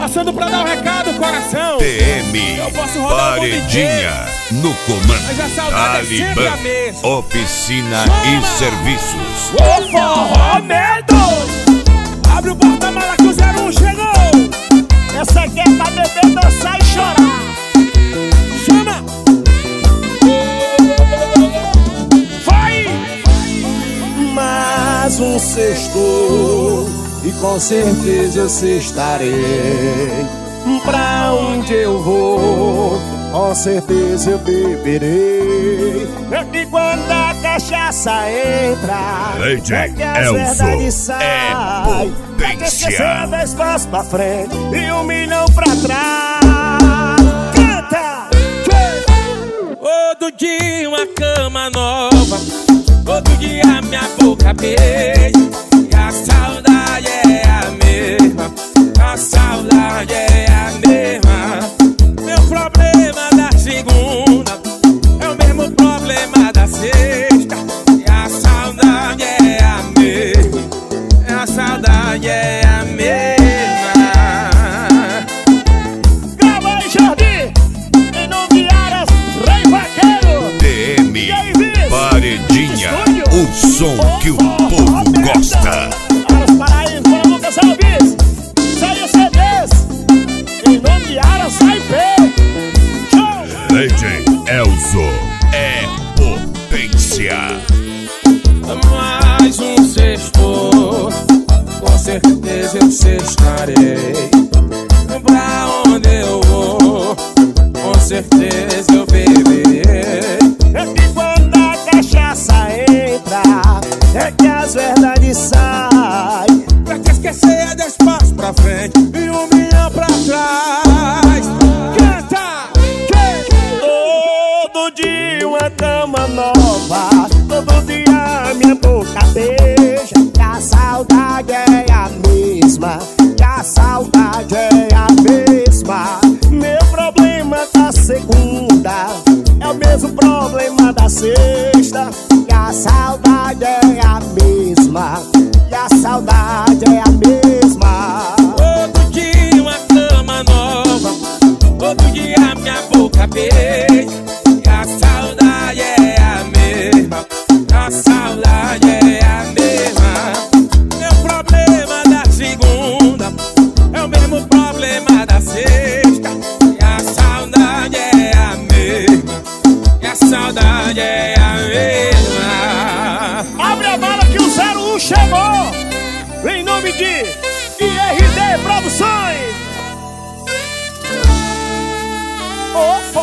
Passando pra dar um recado, coração. TM Paredinha no comando. Mas a saudade é sempre a Talibã, mesma. oficina e serviços. Ô forró medo! Abre o porta-mala que o 01 chegou. Essa aqui é pra beber, dançar e chorar. Chama! Vai! Mais um sexto e com certeza eu sextarei. Pra onde eu vou, com certeza eu beberei. E quando a cachaça entra, Lady que as Elzo verdades saem. é Esquecer potência. 10 passos pra frente e 1 milhão pra trás. Canta! Todo dia uma cama nova, todo dia minha boca beija. E a saudade é a mesma, a saudade é a mesma. Meu problema da segunda é o mesmo problema da sexta. E a saudade é a mesma, a saudade é a mesma. Grava aí, Jardim! Em nome de Aras, Rei Vaqueiro! TM Paredinha, o som que o povo gosta. Aras Paraíba, para Lucas Alves! Saia CDs! Em nome de Aras, sai pé! Show! Lady Elzo é potência. Mais um sexto, com certeza eu sextarei. Pra onde eu vou, com certeza eu beberei. É que quando a cachaça entra, é que as verdades saem. Pra te esquecer 10 passos pra frente e 1 milhão pra trás. Canta! Todo dia uma cama nova, todo dia minha boca beija. E a saudade é a mesma, e a saudade é a mesma. Meu problema da segunda é o mesmo problema da sexta. E a saudade é a mesma, e a saudade é a mesma. Todo dia uma cama nova, todo dia minha boca beija. E a saudade é a mesma, a saudade é a mesma. Meu problema da segunda é o mesmo problema da sexta. E a saudade é a mesma, e a saudade é a mesma. Abre a mala que o 01 chegou! Em nome de IRD Produções! Ô,